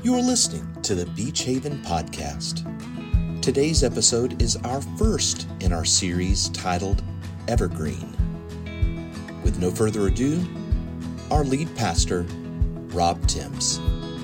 You are listening to the Beach Haven Podcast. Today's episode is our first in our series titled Evergreen. With no further ado, our lead pastor, Rob Timms.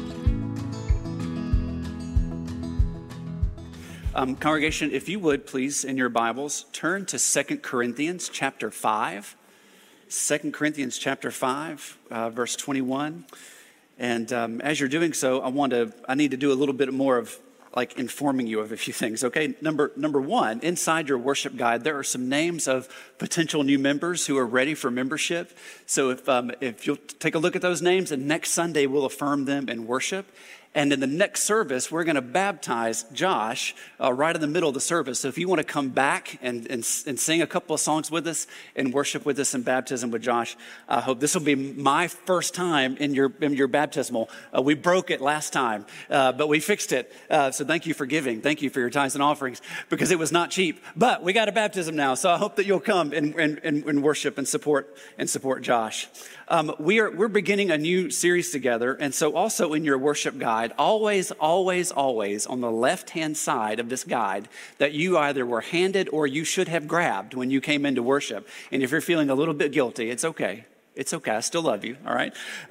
Congregation, if you would please, in your Bibles, turn to 2 Corinthians chapter 5. 2 Corinthians chapter 5, verse 21. And as you're doing so, I need to do a little bit more of like informing you of a few things, okay? Number one, inside your worship guide, there are some names of potential new members who are ready for membership. So if you'll take a look at those names, and next Sunday we'll affirm them in worship. And in the next service, we're going to baptize Josh right in the middle of the service. So if you want to come back and sing a couple of songs with us and worship with us in baptism with Josh, I hope this will be my first time in your baptismal. We broke it last time, but we fixed it. So thank you for giving. Thank you for your tithes and offerings, because it was not cheap. But we got a baptism now, so I hope that you'll come and worship and support Josh. We're beginning a new series together, and so also in your worship guide, always on the left-hand side of this guide that you either were handed or you should have grabbed when you came into worship. And if you're feeling a little bit guilty, it's okay. It's okay. I still love you. All right.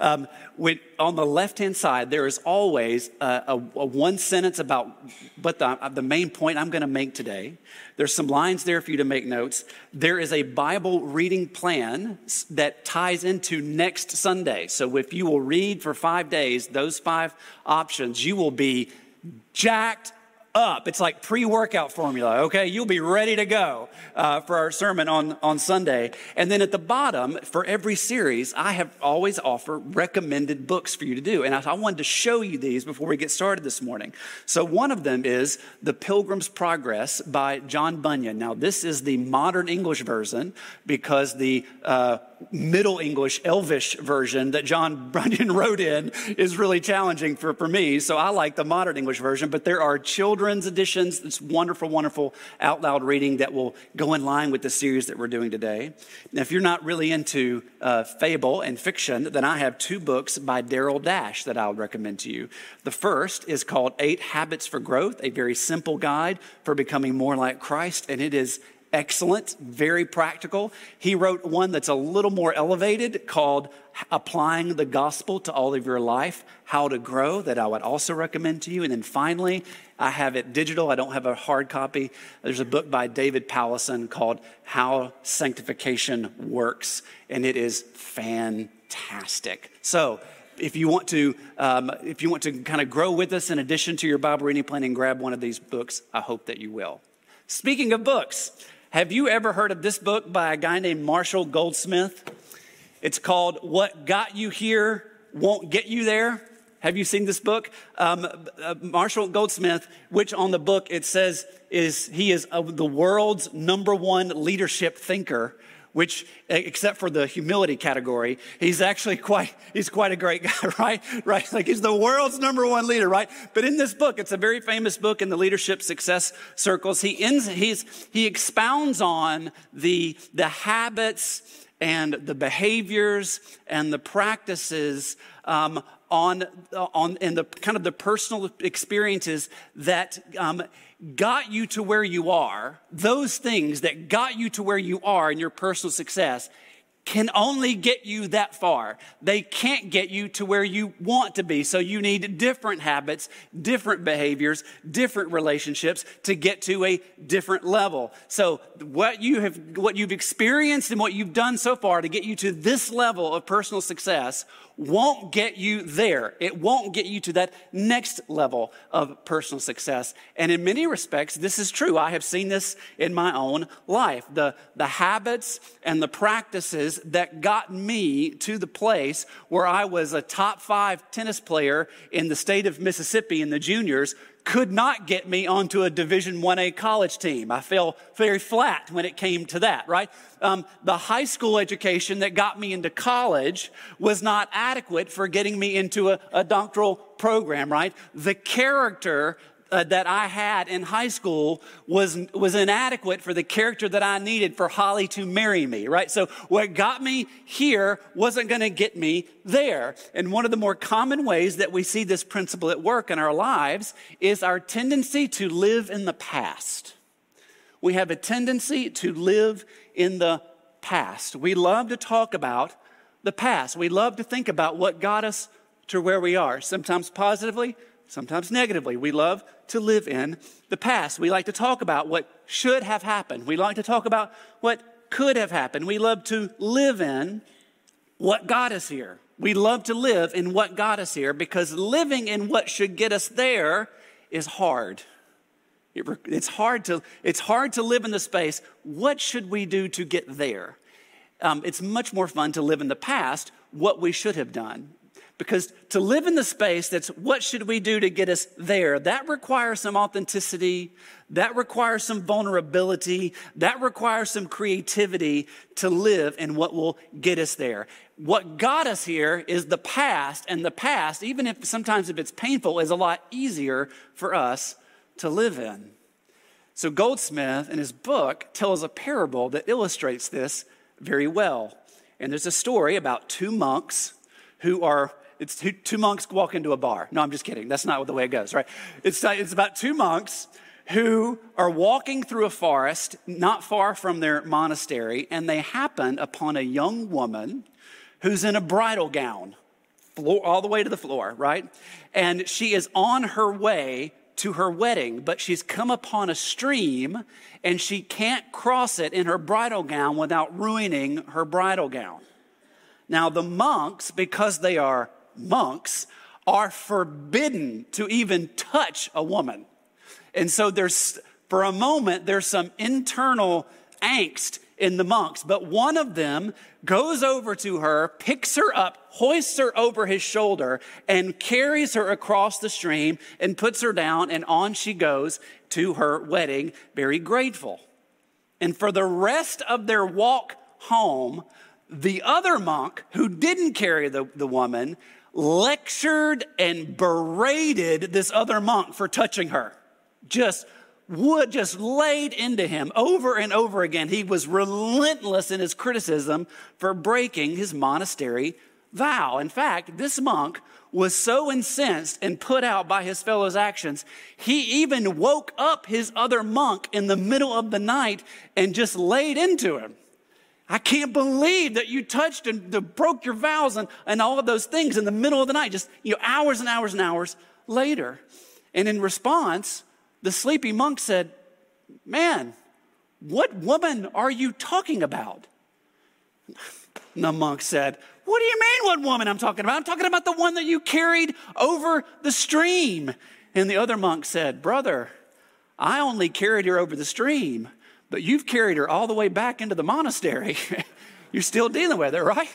On the left-hand side, there is always a one sentence about what the main point I'm going to make today. There's some lines there for you to make notes. There is a Bible reading plan that ties into next Sunday. So if you will read for 5 days, those 5 options, you will be jacked up. It's like pre-workout formula, okay? You'll be ready to go for our sermon on Sunday. And then at the bottom, for every series, I have always offered recommended books for you to do. And I wanted to show you these before we get started this morning. So one of them is The Pilgrim's Progress by John Bunyan. Now, this is the modern English version, because the Middle English, Elvish version that John Bunyan wrote in is really challenging for me. So I like the modern English version, but there are children's editions. It's wonderful out loud reading that will go in line with the series that we're doing today. Now, if you're not really into fable and fiction, then I have 2 books by Daryl Dash that I would recommend to you. The first is called 8 Habits for Growth, a very simple guide for becoming more like Christ, and it is excellent, very practical. He wrote one that's a little more elevated called Applying the Gospel to All of Your Life, How to Grow, that I would also recommend to you. And then finally, I have it digital. I don't have a hard copy. There's a book by David Powlison called How Sanctification Works, and it is fantastic. So if you want to kind of grow with us in addition to your Bible reading plan and grab one of these books, I hope that you will. Speaking of books, have you ever heard of this book by a guy named Marshall Goldsmith? It's called What Got You Here Won't Get You There. Have you seen this book? Marshall Goldsmith, which on the book it says he is the world's #1 leadership thinker, which, except for the humility category, he's actually quite a great guy, right? Like, he's the world's #1 leader, right? But in this book, it's a very famous book in the leadership success circles. He expounds on the habits and the behaviors and the practices and the kind of the personal experiences that got you to where you are. Those things that got you to where you are in your personal success can only get you that far. They can't get you to where you want to be. So you need different habits, different behaviors, different relationships to get to a different level. So what you've experienced and what you've done so far to get you to this level of personal success won't get you there. It won't get you to that next level of personal success. And in many respects, this is true. I have seen this in my own life. The habits and the practices that got me to the place where I was a top 5 tennis player in the state of Mississippi in the juniors could not get me onto a Division 1A college team. I fell very flat when it came to that, right? The high school education that got me into college was not adequate for getting me into a doctoral program, right? The character that I had in high school was inadequate for the character that I needed for Holly to marry me, right? So what got me here wasn't going to get me there. And one of the more common ways that we see this principle at work in our lives is our tendency to live in the past. We have a tendency to live in the past. We love to talk about the past. We love to think about what got us to where we are, sometimes positively, sometimes negatively. We love to live in the past. We like to talk about what should have happened. We like to talk about what could have happened. We love to live in what got us here. We love to live in what got us here because living in what should get us there is hard. It's hard to live in the space. What should we do to get there? It's much more fun to live in the past, what we should have done. Because to live in the space that's what should we do to get us there, that requires some authenticity, that requires some vulnerability, that requires some creativity to live in what will get us there. What got us here is the past, and the past, even if sometimes if it's painful, is a lot easier for us to live in. So Goldsmith in his book tells a parable that illustrates this very well. And there's a story about two monks it's two monks walk into a bar. No, I'm just kidding. That's not the way it goes, right? It's about two monks who are walking through a forest not far from their monastery, and they happen upon a young woman who's in a bridal gown, all the way to the floor, right? And she is on her way to her wedding, but she's come upon a stream, and she can't cross it in her bridal gown without ruining her bridal gown. Now, the monks, because they are monks, are forbidden to even touch a woman. And so for a moment, there's some internal angst in the monks. But one of them goes over to her, picks her up, hoists her over his shoulder, and carries her across the stream and puts her down, and on she goes to her wedding, very grateful. And for the rest of their walk home, the other monk who didn't carry the woman lectured and berated this other monk for touching her. Just laid into him over and over again. He was relentless in his criticism for breaking his monastery vow. In fact, this monk was so incensed and put out by his fellow's actions, he even woke up his other monk in the middle of the night and just laid into him. I can't believe that you touched and broke your vows and all of those things in the middle of the night, just hours and hours and hours later. And in response, the sleepy monk said, "Man, what woman are you talking about?" The monk said, "What do you mean what woman I'm talking about? I'm talking about the one that you carried over the stream." And the other monk said, "Brother, I only carried her over the stream, but you've carried her all the way back into the monastery." You're still dealing with it, right?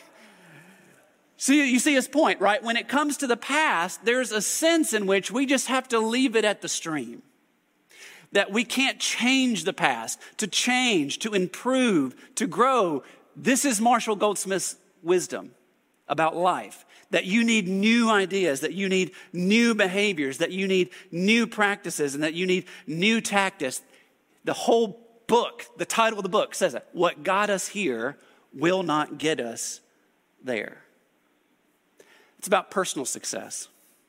So you see his point, right? When it comes to the past, there's a sense in which we just have to leave it at the stream. That we can't change the past. To change, to improve, to grow. This is Marshall Goldsmith's wisdom about life. That you need new ideas, that you need new behaviors, that you need new practices, and that you need new tactics. The whole book, the title of the book says it. What got us here will not get us there. It's about personal success.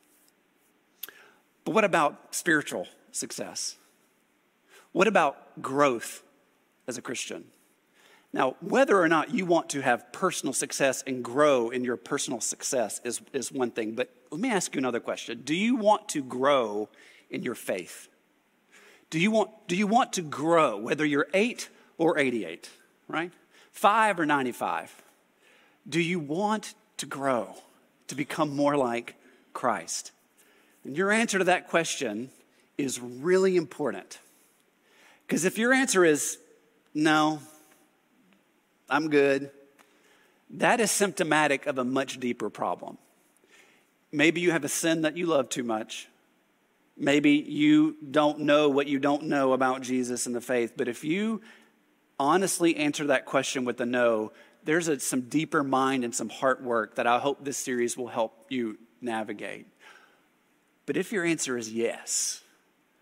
But what about spiritual success? What about growth as a Christian? Now, whether or not you want to have personal success and grow in your personal success is one thing. But let me ask you another question. Do you want to grow in your faith? Do you want to grow, whether you're 8 or 88, right? 5 or 95? Do you want to grow, to become more like Christ? And your answer to that question is really important. Because if your answer is, no, I'm good, that is symptomatic of a much deeper problem. Maybe you have a sin that you love too much. Maybe you don't know what you don't know about Jesus and the faith. But if you honestly answer that question with a no, there's some deeper mind and some heart work that I hope this series will help you navigate. But if your answer is yes,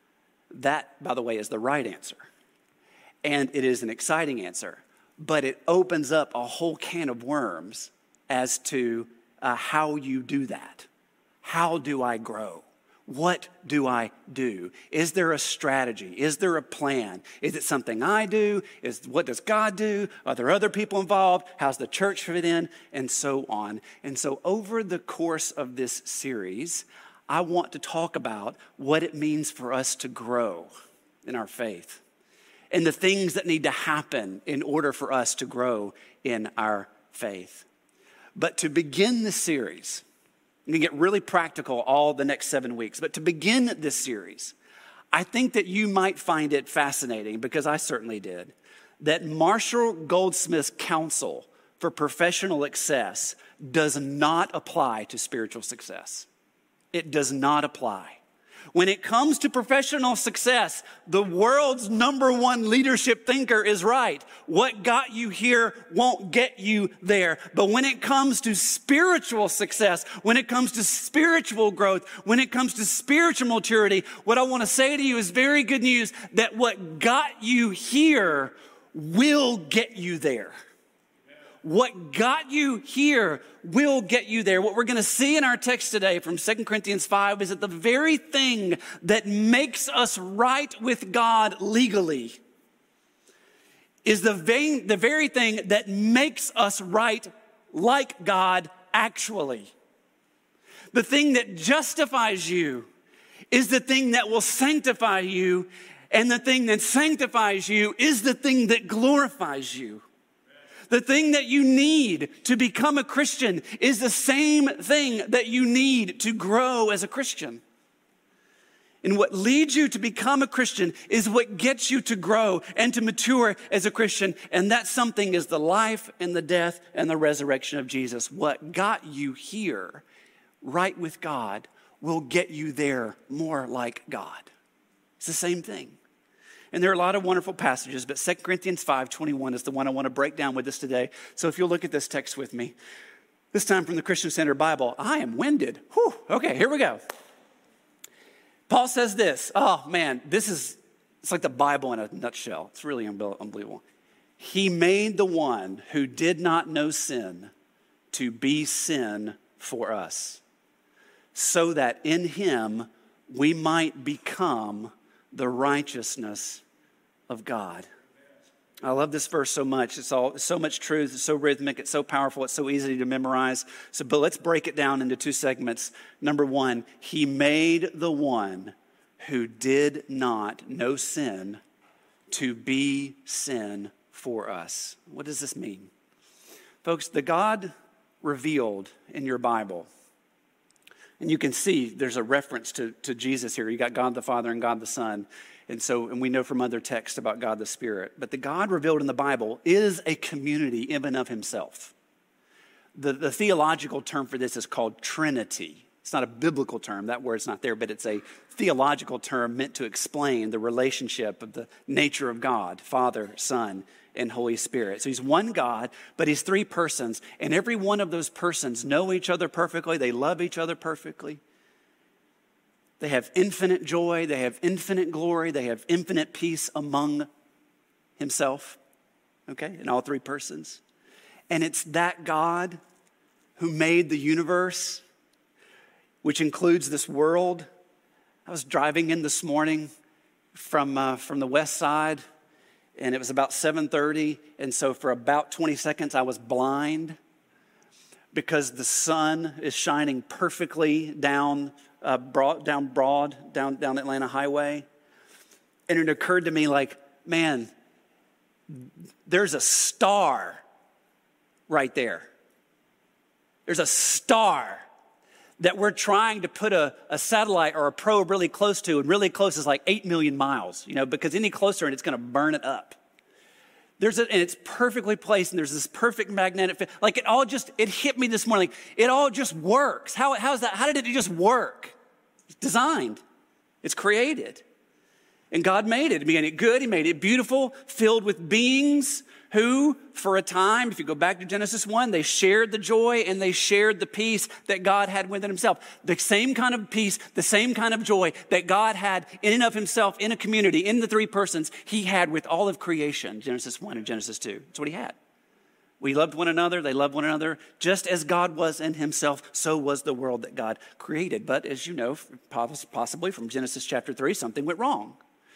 That, by the way, is the right answer. And it is an exciting answer, but it opens up a whole can of worms as to how you do that. How do I grow? What do I do? Is there a strategy? Is there a plan? Is it something I do? What does God do? Are there other people involved? How's the church fit in? And so on. And so over the course of this series, I want to talk about what it means for us to grow in our faith and the things that need to happen in order for us to grow in our faith. But to begin this series, I'm going to get really practical all the next 7 weeks. But to begin this series, I think that you might find it fascinating, because I certainly did, that Marshall Goldsmith's counsel for professional success does not apply to spiritual success. It does not apply. When it comes to professional success, the world's number one leadership thinker is right. What got you here won't get you there. But when it comes to spiritual success, when it comes to spiritual growth, when it comes to spiritual maturity, what I want to say to you is very good news, that what got you here will get you there. What got you here will get you there. What we're going to see in our text today from 2 Corinthians 5 is that the very thing that makes us right with God legally is the very thing that makes us right like God actually. The thing that justifies you is the thing that will sanctify you, and the thing that sanctifies you is the thing that glorifies you. The thing that you need to become a Christian is the same thing that you need to grow as a Christian. And what leads you to become a Christian is what gets you to grow and to mature as a Christian. And that something is the life and the death and the resurrection of Jesus. What got you here, right with God, will get you there more like God. It's the same thing. And there are a lot of wonderful passages, but 2 Corinthians 5:21 is the one I want to break down with us today. So if you'll look at this text with me, this time from the Christian Center Bible. I am winded. Whew. Okay, here we go. Paul says this. Oh, man, it's like the Bible in a nutshell. It's really unbelievable. He made the one who did not know sin to be sin for us, so that in him we might become the righteousness of God. I love this verse so much. It's so much truth. It's so rhythmic. It's so powerful. It's so easy to memorize. But let's break it down into two segments. Number one, he made the one who did not know sin to be sin for us. What does this mean? Folks, the God revealed in your Bible, and you can see there's a reference to Jesus here. You got God the Father and God the Son. And we know from other texts about God the Spirit. But the God revealed in the Bible is a community in and of himself. The theological term for this is called Trinity. It's not a biblical term. That word's not there, but it's a theological term meant to explain the relationship of the nature of God, Father, Son, and Holy Spirit. So he's one God, but he's three persons, and every one of those persons know each other perfectly. They love each other perfectly. They have infinite joy. They have infinite glory. They have infinite peace among himself, okay, in all three persons. And it's that God who made the universe, which includes this world. I was driving in this morning from the west side, and it was about 7:30, and so for about 20 seconds I was blind because the sun is shining perfectly down Atlanta Highway. And it occurred to me like, man, there's a star right there. There's a star that we're trying to put a satellite or a probe really close to, and really close is like 8 million miles, because any closer and it's going to burn it up. And it's perfectly placed, and there's this perfect magnetic fit. Like it hit me this morning. It all just works. How's that? How did it just work? It's designed. It's created. And God made it. He made it good. He made it beautiful, filled with beings who, for a time, if you go back to Genesis 1, they shared the joy and they shared the peace that God had within himself. The same kind of peace, the same kind of joy that God had in and of himself, in a community, in the three persons, he had with all of creation, Genesis 1 and Genesis 2. That's what he had. We loved one another, they loved one another. Just as God was in himself, so was the world that God created. But as you know, possibly from Genesis chapter 3, something went wrong.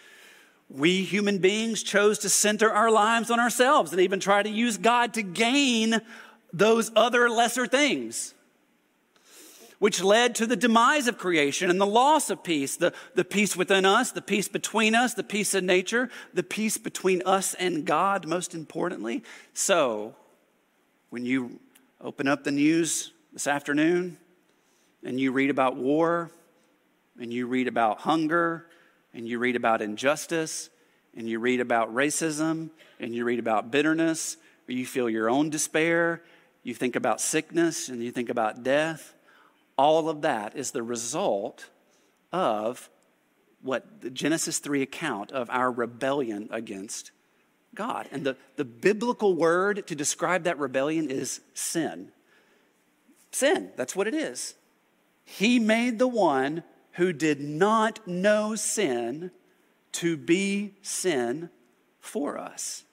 We human beings chose to center our lives on ourselves and even try to use God to gain those other lesser things, which led to the demise of creation and the loss of peace, the peace within us, the peace between us, the peace in nature, the peace between us and God, most importantly. So, when you open up the news this afternoon and you read about war and you read about hunger and you read about injustice, and you read about racism, and you read about bitterness, or you feel your own despair, you think about sickness, and you think about death, all of that is the result of what the Genesis 3 account of our rebellion against God. And the biblical word to describe that rebellion is sin. Sin, that's what it is. He made the one who did not know sin to be sin for us.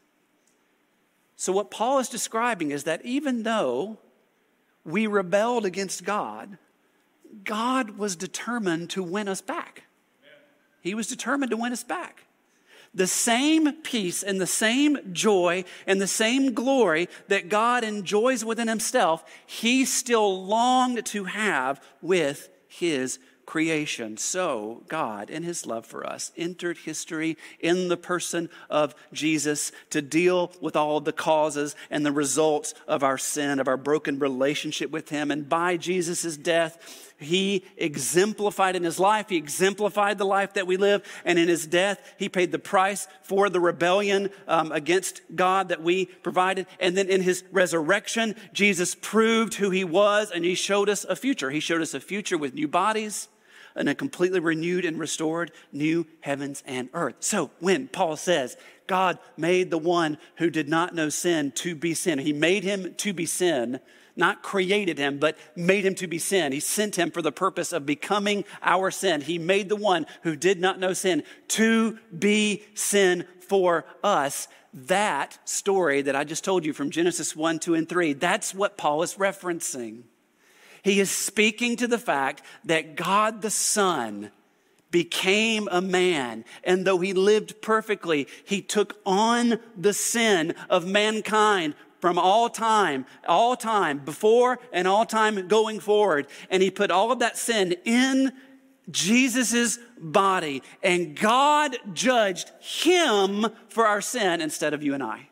So what Paul is describing is that even though we rebelled against God, God was determined to win us back. He was determined to win us back. The same peace and the same joy and the same glory that God enjoys within himself, he still longed to have with his creation. So God, in his love for us, entered history in the person of Jesus to deal with all the causes and the results of our sin, of our broken relationship with him. And by Jesus' death, he exemplified in his life, he exemplified the life that we live. And in his death, he paid the price for the rebellion against God that we provided. And then in his resurrection, Jesus proved who he was and he showed us a future. He showed us a future with new bodies and a completely renewed and restored new heavens and earth. So when Paul says, God made the one who did not know sin to be sin, he made him to be sin, not created him, but made him to be sin. He sent him for the purpose of becoming our sin. He made the one who did not know sin to be sin for us. That story that I just told you from Genesis 1, 2, and 3, that's what Paul is referencing. He is speaking to the fact that God the Son became a man, and though he lived perfectly, he took on the sin of mankind from all time before and all time going forward. And he put all of that sin in Jesus's body, and God judged him for our sin instead of you and I.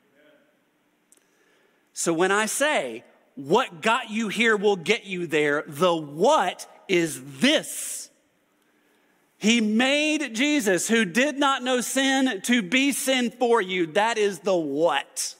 So when I say, what got you here will get you there, the what is this. He made Jesus, who did not know sin, to be sin for you. That is the what.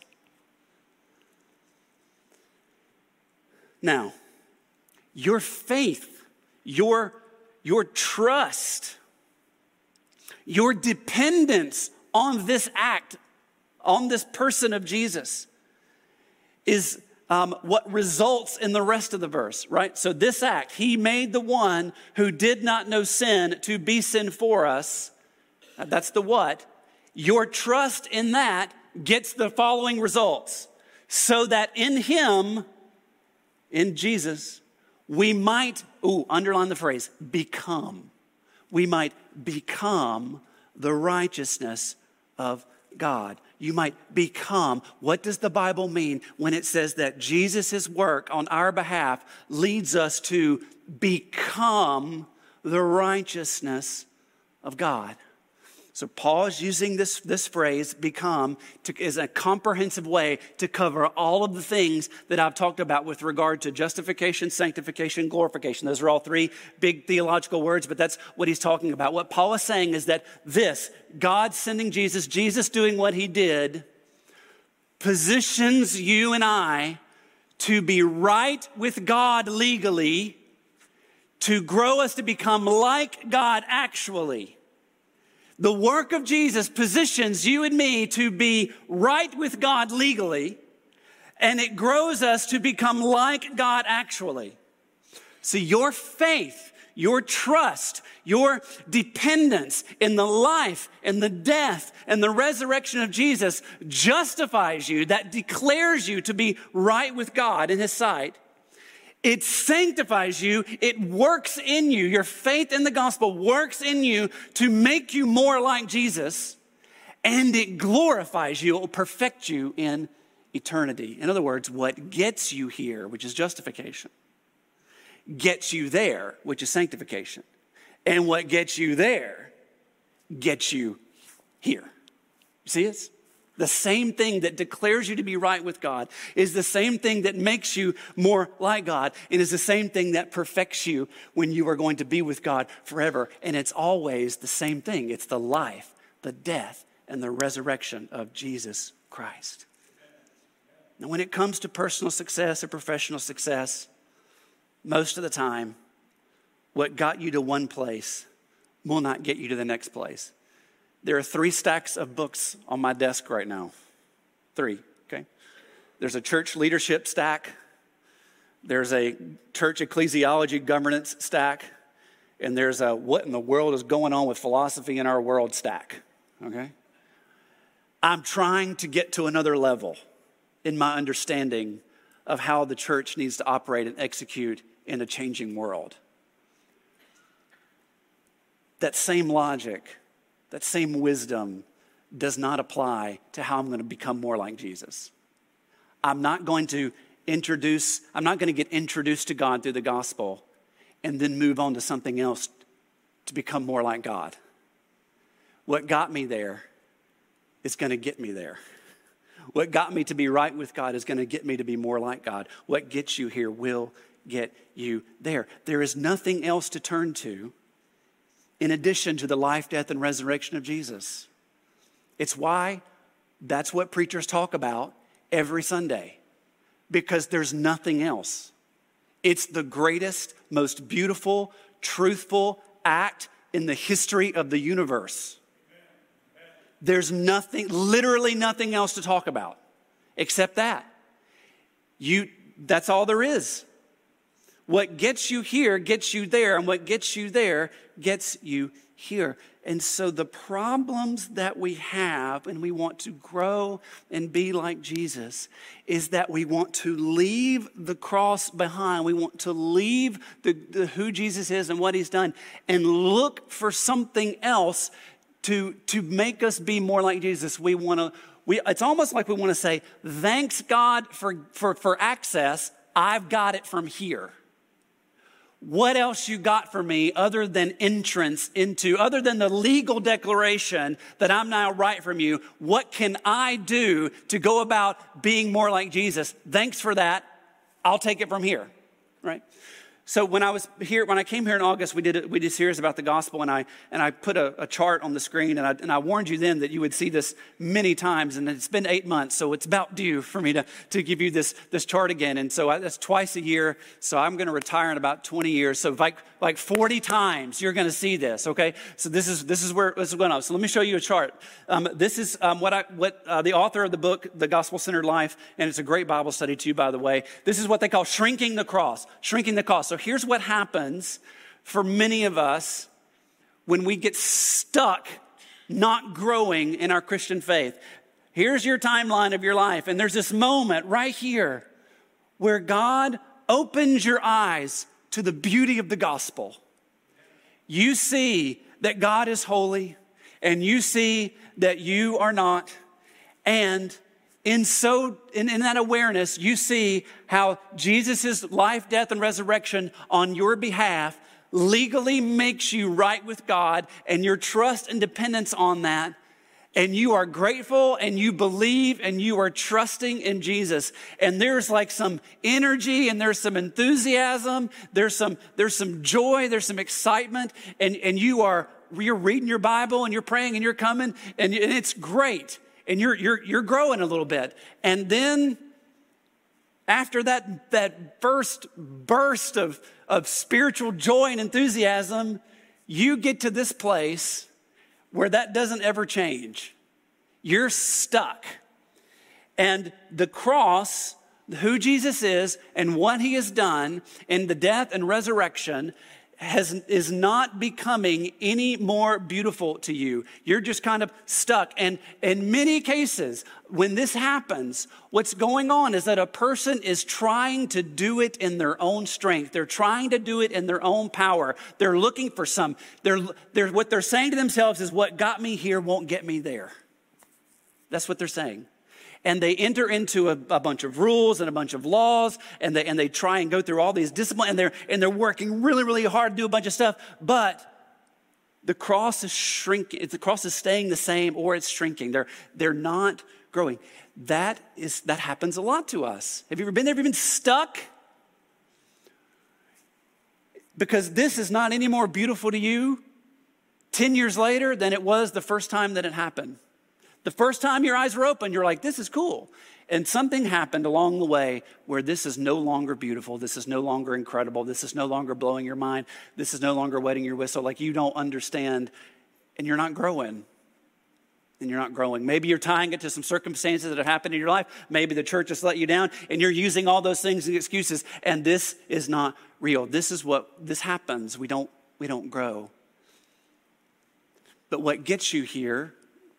Now, your faith, your trust, your dependence on this act, on this person of Jesus, is what results in the rest of the verse, right? So this act, he made the one who did not know sin to be sin for us. That's the what. Your trust in that gets the following results. So that in him, in Jesus, we might, underline the phrase, become. We might become the righteousness of God. You might become. What does the Bible mean when it says that Jesus' work on our behalf leads us to become the righteousness of God? So Paul is using this phrase, become, as a comprehensive way to cover all of the things that I've talked about with regard to justification, sanctification, glorification. Those are all three big theological words, but that's what he's talking about. What Paul is saying is that this, God sending Jesus, Jesus doing what he did, positions you and I to be right with God legally, to grow us to become like God actually. The work of Jesus positions you and me to be right with God legally, and it grows us to become like God actually. See, your faith, your trust, your dependence in the life and the death and the resurrection of Jesus justifies you, that declares you to be right with God in His sight. It sanctifies you. It works in you. Your faith in the gospel works in you to make you more like Jesus, and it glorifies you. It will perfect you in eternity. In other words, what gets you here, which is justification, gets you there, which is sanctification. And what gets you there gets you here. You see it? The same thing that declares you to be right with God is the same thing that makes you more like God, and is the same thing that perfects you when you are going to be with God forever. And it's always the same thing. It's the life, the death, and the resurrection of Jesus Christ. Now, when it comes to personal success or professional success, most of the time, what got you to one place will not get you to the next place. There are 3 stacks of books on my desk right now. 3, okay? There's a church leadership stack. There's a church ecclesiology governance stack. And there's a what in the world is going on with philosophy in our world stack, okay? I'm trying to get to another level in my understanding of how the church needs to operate and execute in a changing world. That same logic, that same wisdom does not apply to how I'm going to become more like Jesus. I'm not going to get introduced to God through the gospel and then move on to something else to become more like God. What got me there is going to get me there. What got me to be right with God is going to get me to be more like God. What gets you here will get you there. There is nothing else to turn to in addition to the life, death, and resurrection of Jesus. It's why that's what preachers talk about every Sunday, because there's nothing else. It's the greatest, most beautiful, truthful act in the history of the universe. There's nothing, literally nothing else to talk about except that. That's all there is. What gets you here gets you there, and what gets you there gets you here. And so the problems that we have and we want to grow and be like Jesus is that we want to leave the cross behind. We want to leave the who Jesus is and what He's done and look for something else to make us be more like Jesus. It's almost like we want to say, thanks God for access. I've got it from here. What else you got for me other than other than the legal declaration that I'm now right from you? What can I do to go about being more like Jesus? Thanks for that. I'll take it from here, right? So when I came here in August, we did a series about the gospel, and I put a chart on the screen, and I warned you then that you would see this many times, and it's been 8 months, so it's about due for me to give you this chart again, and so that's twice a year. So I'm going to retire in about 20 years. So like 40 times you're going to see this. Okay, so this is where this is going on. So let me show you a chart. This is what the author of the book, The Gospel-Centered Life, and it's a great Bible study too, by the way. This is what they call shrinking the cross. Shrinking the cross. So here's what happens for many of us when we get stuck not growing in our Christian faith. Here's your timeline of your life, and there's this moment right here where God opens your eyes to the beauty of the gospel. You see that God is holy, and you see that you are not, and in that awareness, you see how Jesus' life, death, and resurrection on your behalf legally makes you right with God, and your trust and dependence on that, and you are grateful, and you believe, and you are trusting in Jesus. And there's like some energy, and there's some enthusiasm, there's some joy, there's some excitement, and you're reading your Bible, and you're praying, and you're coming, and it's great. And you're growing a little bit. And then after that first burst of spiritual joy and enthusiasm, you get to this place where that doesn't ever change. You're stuck. And the cross, who Jesus is and what he has done in the death and resurrection is not becoming any more beautiful to you. You're just kind of stuck. And in many cases, when this happens, what's going on is that a person is trying to do it in their own strength. They're trying to do it in their own power. They're looking for what they're saying to themselves is, what got me here won't get me there. That's what they're saying. And they enter into a bunch of rules and a bunch of laws, and they try and go through all these disciplines, and they're working really, really hard to do a bunch of stuff. But the cross is shrinking. The cross is staying the same, or it's shrinking. They're not growing. That happens a lot to us. Have you ever been there? Have you been stuck? Because this is not any more beautiful to you 10 years later than it was the first time that it happened. The first time your eyes were open, you're like, this is cool. And something happened along the way where this is no longer beautiful. This is no longer incredible. This is no longer blowing your mind. This is no longer wetting your whistle. Like, you don't understand, and you're not growing. And you're not growing. Maybe you're tying it to some circumstances that have happened in your life. Maybe the church has let you down, and you're using all those things as excuses. And this is not real. This happens. We don't grow. But what gets you here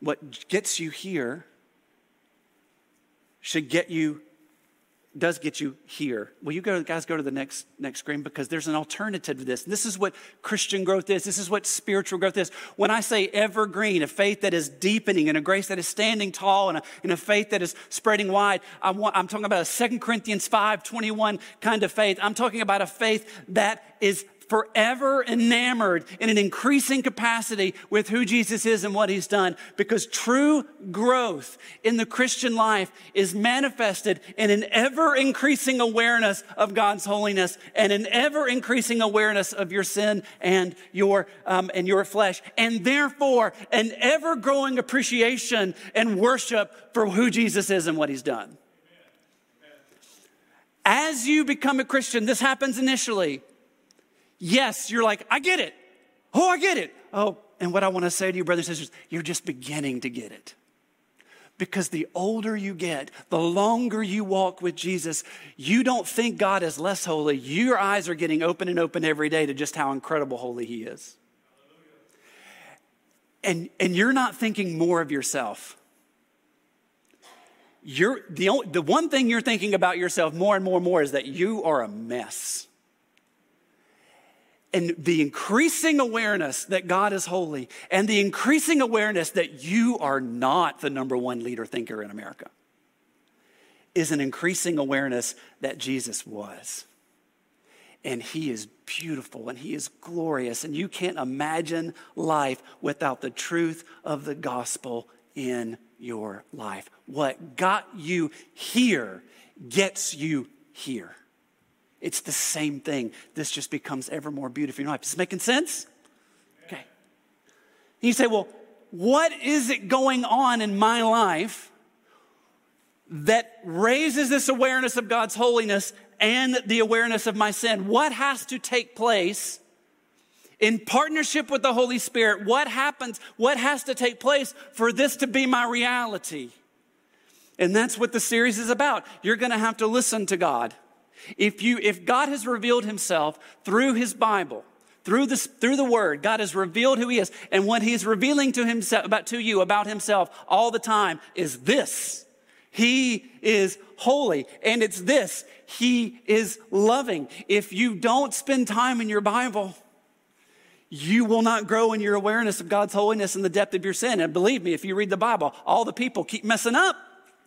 does get you here. Will you guys go to the next screen? Because there's an alternative to this. This is what Christian growth is. This is what spiritual growth is. When I say evergreen, a faith that is deepening and a grace that is standing tall and a faith that is spreading wide, I'm talking about a 2 Corinthians 5:21 kind of faith. I'm talking about a faith that is forever enamored in an increasing capacity with who Jesus is and what he's done. Because true growth in the Christian life is manifested in an ever-increasing awareness of God's holiness and an ever-increasing awareness of your sin and your flesh. And therefore, an ever-growing appreciation and worship for who Jesus is and what he's done. As you become a Christian, this happens initially. Yes, you're like, I get it. Oh, I get it. Oh, and what I want to say to you, brothers and sisters, you're just beginning to get it. Because the older you get, the longer you walk with Jesus, you don't think God is less holy. Your eyes are getting open and open every day to just how incredible holy he is. And you're not thinking more of yourself. The one thing you're thinking about yourself more and more is that you are a mess. And the increasing awareness that God is holy and the increasing awareness that you are not the number one leader thinker in America is an increasing awareness that Jesus was. And he is beautiful and he is glorious. And you can't imagine life without the truth of the gospel in your life. What got you here gets you here. It's the same thing. This just becomes ever more beautiful in your life. Is this making sense? Okay. And you say, well, what is it going on in my life that raises this awareness of God's holiness and the awareness of my sin? What has to take place in partnership with the Holy Spirit? What happens? What has to take place for this to be my reality? And that's what the series is about. You're going to have to listen to God. If God has revealed himself through his Bible, through the word, God has revealed who he is. And what he's revealing to himself, about himself all the time is this: he is holy. And it's this: he is loving. If you don't spend time in your Bible, you will not grow in your awareness of God's holiness and the depth of your sin. And believe me, if you read the Bible, all the people keep messing up.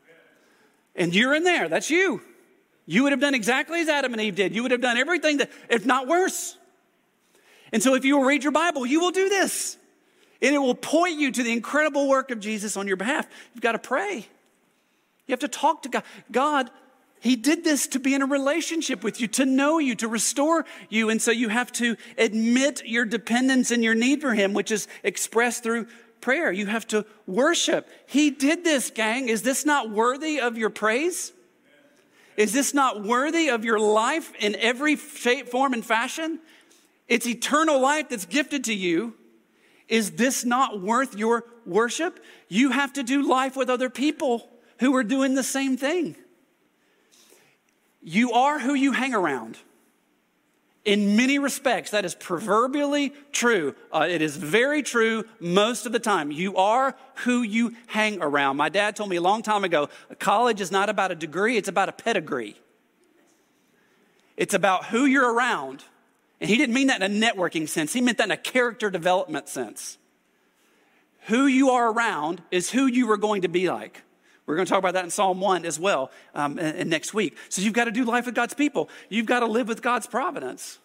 And you're in there. That's you. You would have done exactly as Adam and Eve did. You would have done everything that, if not worse. And so if you will read your Bible, you will do this. And it will point you to the incredible work of Jesus on your behalf. You've got to pray. You have to talk to God. God, he did this to be in a relationship with you, to know you, to restore you. And so you have to admit your dependence and your need for him, which is expressed through prayer. You have to worship. He did this, gang. Is this not worthy of your praise? Is this not worthy of your life in every shape, form, and fashion? It's eternal life that's gifted to you. Is this not worth your worship? You have to do life with other people who are doing the same thing. You are who you hang around. In many respects, that is proverbially true. It is very true most of the time. You are who you hang around. My dad told me a long time ago, college is not about a degree, it's about a pedigree. It's about who you're around. And he didn't mean that in a networking sense. He meant that in a character development sense. Who you are around is who you are going to be like. We're going to talk about that in Psalm 1 as well and next week. So you've got to do life with God's people. You've got to live with God's providence.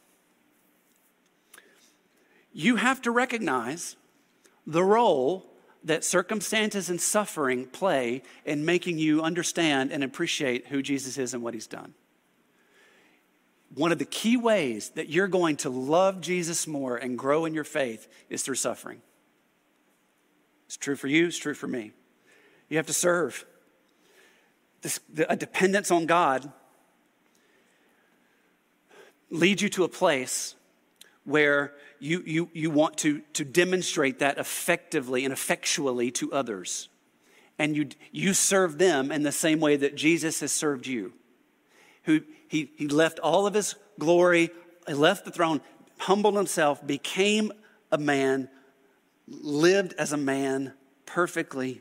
You have to recognize the role that circumstances and suffering play in making you understand and appreciate who Jesus is and what he's done. One of the key ways that you're going to love Jesus more and grow in your faith is through suffering. It's true for you, it's true for me. You have to serve. A dependence on God leads you to a place where you want to demonstrate that effectively and effectually to others. And you serve them in the same way that Jesus has served you. He left all of his glory, he left the throne, humbled himself, became a man, lived as a man perfectly,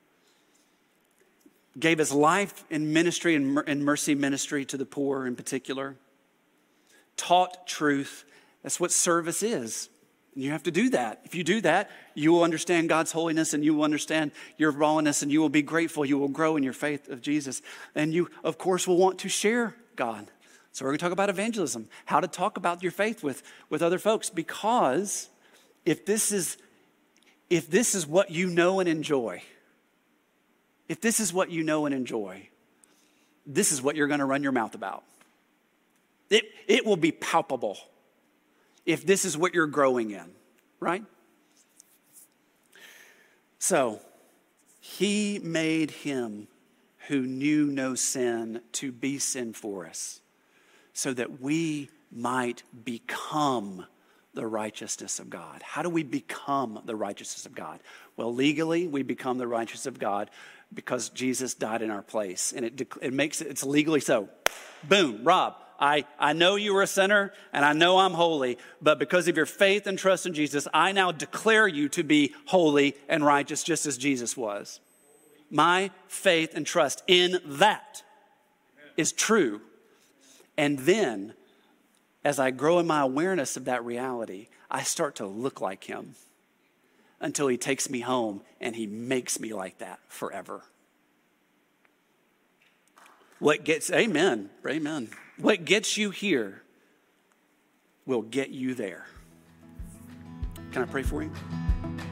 gave his life in ministry and mercy ministry to the poor in particular, taught truth. That's what service is. And you have to do that. If you do that, you will understand God's holiness and you will understand your fallenness and you will be grateful. You will grow in your faith of Jesus. And you, of course, will want to share God. So we're going to talk about evangelism, how to talk about your faith with other folks. Because if this is what you know and enjoy, this is what you're going to run your mouth about. It will be palpable if this is what you're growing in, right? So, he made him who knew no sin to be sin for us, so that we might become the righteousness of God. How do we become the righteousness of God? Well, legally, we become the righteousness of God because Jesus died in our place. And it's legally so. Boom, Rob, I know you were a sinner and I know I'm holy, but because of your faith and trust in Jesus, I now declare you to be holy and righteous just as Jesus was. My faith and trust in that is true. And then, as I grow in my awareness of that reality, I start to look like him until he takes me home and he makes me like that forever. Amen. What gets you here will get you there. Can I pray for you?